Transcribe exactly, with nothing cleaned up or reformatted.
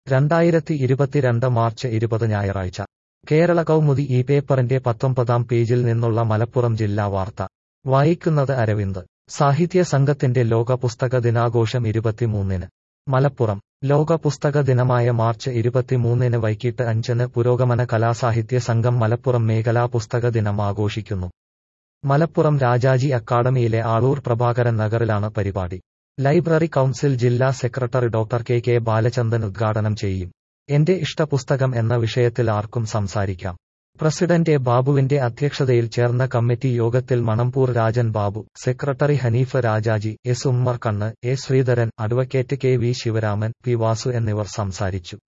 രണ്ടായിരത്തി ഇരുപത്തിരണ്ട് മാർച്ച് ഇരുപത് ഞായറാഴ്ച കേരള കൗമുദി ഈ പേപ്പറിന്റെ പത്തൊമ്പതാം പേജിൽ നിന്നുള്ള മലപ്പുറം ജില്ലാ വാർത്ത വായിക്കുന്നത് അരവിന്ദ്. സാഹിത്യ സംഘത്തിന്റെ ലോക പുസ്തക ദിനാഘോഷം ഇരുപത്തിമൂന്നിന്. മലപ്പുറം. ലോക പുസ്തക ദിനമായ മാർച്ച് ഇരുപത്തിമൂന്നിന് വൈകിട്ട് അഞ്ചിന് പുരോഗമന കലാസാഹിത്യ സംഘം മലപ്പുറം മേഖലാ പുസ്തക ദിനം ആഘോഷിക്കുന്നു. മലപ്പുറം രാജാജി അക്കാഡമിയിലെ ആളൂർ പ്രഭാകരൻ നഗറിലാണ് പരിപാടി. ലൈബ്രറി കൗൺസിൽ ജില്ലാ secretary doctor K K Balachandan ഉദ്ഘാടനം ചെയ്യും. എന്റെ ഇഷ്ടപുസ്തകം എന്ന വിഷയത്തിൽ ആർക്കും സംസാരിക്കാം. പ്രസിഡന്റ് എ ബാബുവിന്റെ അധ്യക്ഷതയിൽ ചേർന്ന കമ്മിറ്റി യോഗത്തിൽ Manamboor Rajan Babu, secretary Hanif Rajaji, S Ummar Kannu, A Sreedharan, advocate K V Sivaraman, P Vasu എന്നിവർ സംസാരിച്ചു.